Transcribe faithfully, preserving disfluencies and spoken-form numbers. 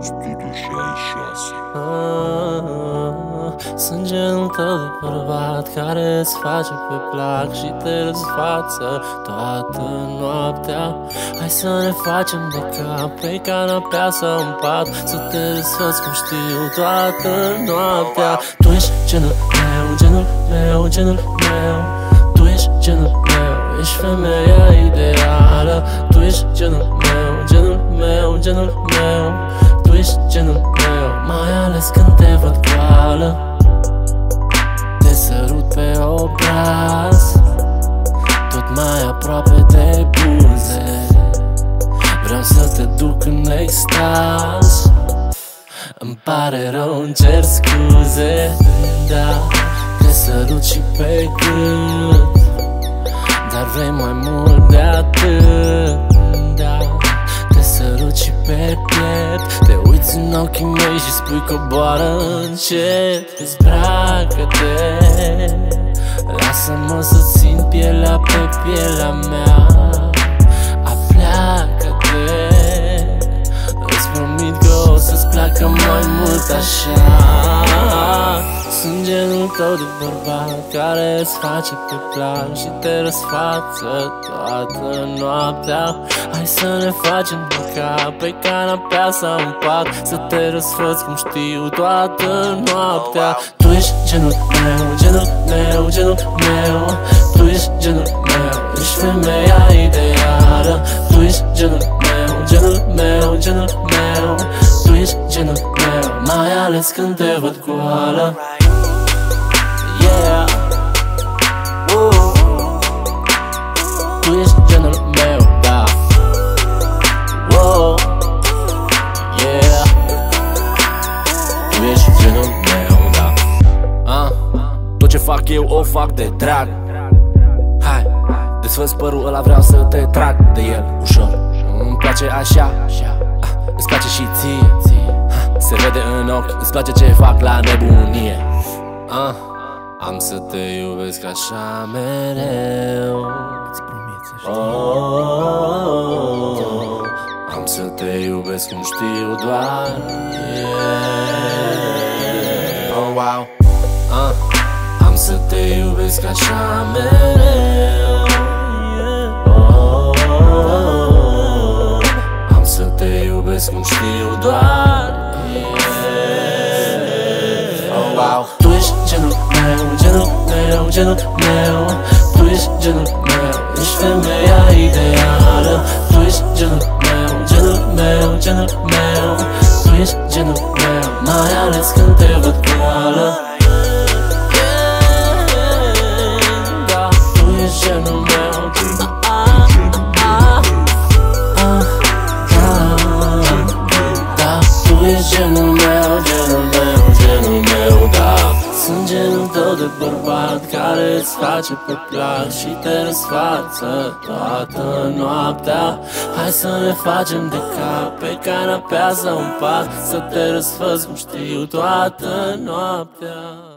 Studio șaizeci și șase. Ah, sunt genul tău de bărbat care îți face pe plac și te răsfață toată noaptea. Hai să ne facem de cap pe canapea sau în pat, să te desfăți cum știu toată noaptea. Tu ești genul meu, genul meu, genul meu. Tu ești genul meu, ești femeia ideală. Tu ești genul meu, genul meu, genul meu. Tu ești genul meu, mai ales când te văd goală. Te sărut pe obraz, tot mai aproape de buze. Vreau să te duc în extaz. Îmi pare rău, îmi cer scuze, da. Te sărut și pe gât, dar vrei mai mult de atât, da. Te sărut și pe piept, te uiți în ochii mei și spui coboară încet. Dezbracă-te, lasă-mă să țin pielea pe pielea mea. Apleacă-te, îți promit că o să-ți placă mai mult așa. Sunt genul tău de bărbat care îți face pe plan și te răsfață toată noaptea. Hai să ne facem de cap pe canapea sau în pat, să te răsfăți cum știu toată noaptea. Tu ești genul meu, genul meu, genul meu. Tu ești genul meu, ești femeia ideală. Tu ești genul meu, genul meu, genul meu. Tu ești genul meu, mai ales când te văd goală. Yeah, uh. Tu ești genul meu, da. Wow. Yeah, tu ești genul meu, da. Ah, tot ce fac eu o fac de drag. Hai, desfăți părul ăla, vreau să te trag de el ușor. Îmi place așa, ah, îți place și ție, ah, se vede în ochi, îți place ce fac la nebunie. Ah, am să te iubesc așa mereu. Oh, am să te iubesc cum știu doar. Yeah. Oh, wow. Ah, am să te iubesc așa mereu. Oh, am să te iubesc cum știu doar. Yeah. Oh, wow. Tu ești genul meu, genul meu, genul meu. Tu ești genul meu, ești femeia ideală. Tu ești genul meu, genul meu, genul meu. Tu ești genul meu, mai ales când te văd goală. Da, tu ești genul meu. Da, tu ești genul meu, genul meu, genul meu, da. Sunt genul tău de bărbat care îți face pe plac și te răsfață toată noaptea. Hai să ne facem de cap pe canapea sau în pat, să te răsfăți cum știu toată noaptea.